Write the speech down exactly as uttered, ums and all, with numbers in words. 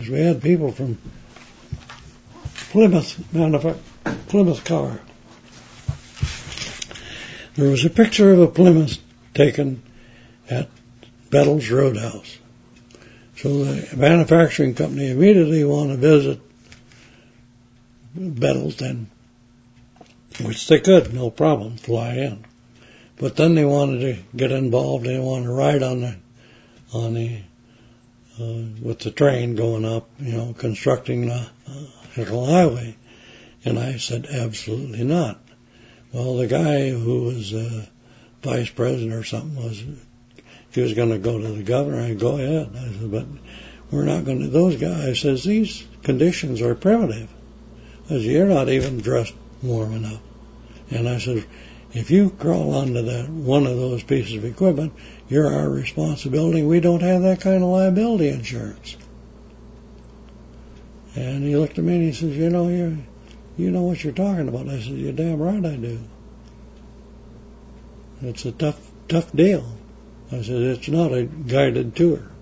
because we had people from Plymouth, manufa- Plymouth car. There was a picture of a Plymouth taken at Bettles Roadhouse. So the manufacturing company immediately wanted to visit Bettles, then, which they could, no problem, fly in. But then they wanted to get involved. They wanted to ride on the on the uh, with the train going up, you know, constructing the uh, highway. And I said, absolutely not. Well, the guy who was uh, vice president or something was, he was going to go to the governor. I go ahead. I said, but we're not going to. Those guys says these conditions are primitive. I said, you're not even dressed warm enough. And I said, if you crawl onto that one of those pieces of equipment, you're our responsibility. We don't have that kind of liability insurance. And he looked at me and he says, you know, you you know what you're talking about. I said, you're damn right I do. It's a tough, tough deal. I said, it's not a guided tour.